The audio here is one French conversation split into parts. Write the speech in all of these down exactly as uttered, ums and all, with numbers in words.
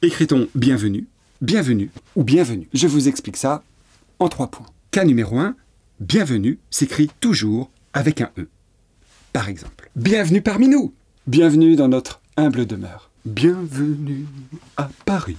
Écrit-on bienvenue, bienvenue ou bienvenue? Je vous explique ça en trois points. Cas numéro un, bienvenue s'écrit toujours avec un E. Par exemple, bienvenue parmi nous, bienvenue dans notre humble demeure, bienvenue à Paris.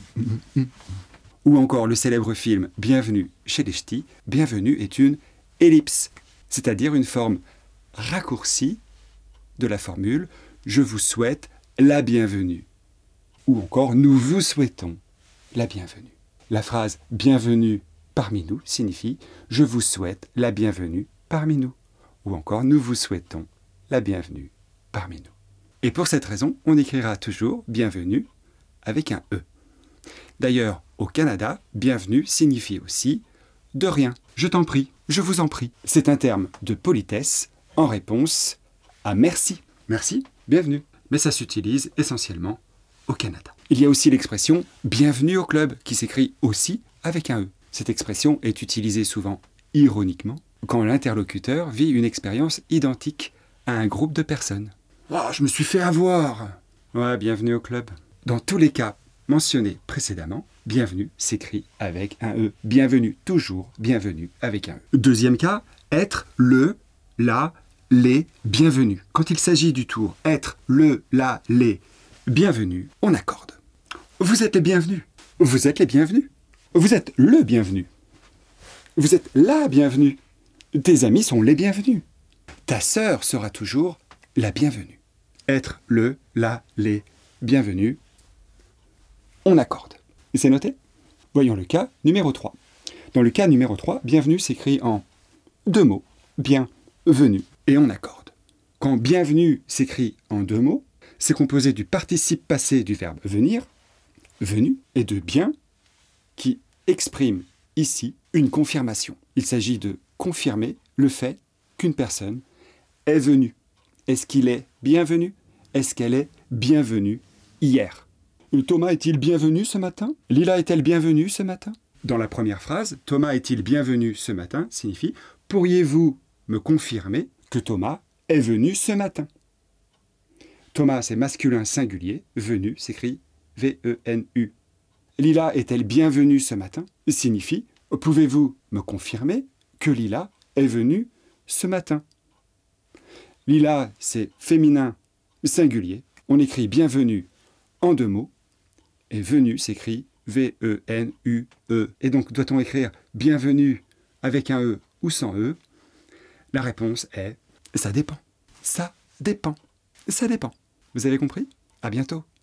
Ou encore le célèbre film Bienvenue chez les Ch'tis, bienvenue est une ellipse, c'est-à-dire une forme raccourcie de la formule « Je vous souhaite la bienvenue » ou encore « Nous vous souhaitons la bienvenue ». La phrase « Bienvenue parmi nous » signifie « Je vous souhaite la bienvenue parmi nous » ou encore « Nous vous souhaitons la bienvenue parmi nous ». Et pour cette raison, on écrira toujours « Bienvenue » avec un E. D'ailleurs, au Canada, « bienvenue » signifie aussi « de rien, je t'en prie, je vous en prie ». C'est un terme de politesse en réponse à « merci ». Merci, bienvenue. Mais ça s'utilise essentiellement au Canada. Il y a aussi l'expression « bienvenue au club » qui s'écrit aussi avec un E. Cette expression est utilisée souvent ironiquement quand l'interlocuteur vit une expérience identique à un groupe de personnes. « Oh, je me suis fait avoir !»« Ouais, bienvenue au club ». Dans tous les cas mentionnés précédemment, « bienvenue » s'écrit avec un E. Bienvenue, toujours bienvenue avec un E. Deuxième cas, être, le, la, les, bienvenus. Quand il s'agit du tour être, le, la, les, bienvenus, on accorde. Vous êtes les bienvenus. Vous êtes les bienvenus. Vous êtes le bienvenu. Vous êtes la bienvenue. Tes amis sont les bienvenus. Ta sœur sera toujours la bienvenue. Être, le, la, les, bienvenus, on accorde. Et c'est noté? Voyons le cas numéro trois. Dans le cas numéro trois, bienvenue s'écrit en deux mots, bienvenue, et on accorde. Quand bienvenue s'écrit en deux mots, c'est composé du participe passé du verbe venir, venu, et de bien, qui exprime ici une confirmation. Il s'agit de confirmer le fait qu'une personne est venue. Est-ce qu'il est bienvenu? Est-ce qu'elle est bienvenue hier? Thomas est-il bienvenu ce matin? Lila est-elle bienvenue ce matin? Dans la première phrase, Thomas est-il bienvenu ce matin signifie « Pourriez-vous me confirmer que Thomas est venu ce matin ?» Thomas, c'est masculin singulier. Venu s'écrit V E N U. Lila est-elle bienvenue ce matin signifie « Pouvez-vous me confirmer que Lila est venue ce matin ?» Lila, c'est féminin singulier. On écrit bienvenue en deux mots. Et venu s'écrit V E N U E. Et donc, doit-on écrire bienvenue avec un E ou sans E? La réponse est ça dépend. Ça dépend. Ça dépend. Vous avez compris? À bientôt.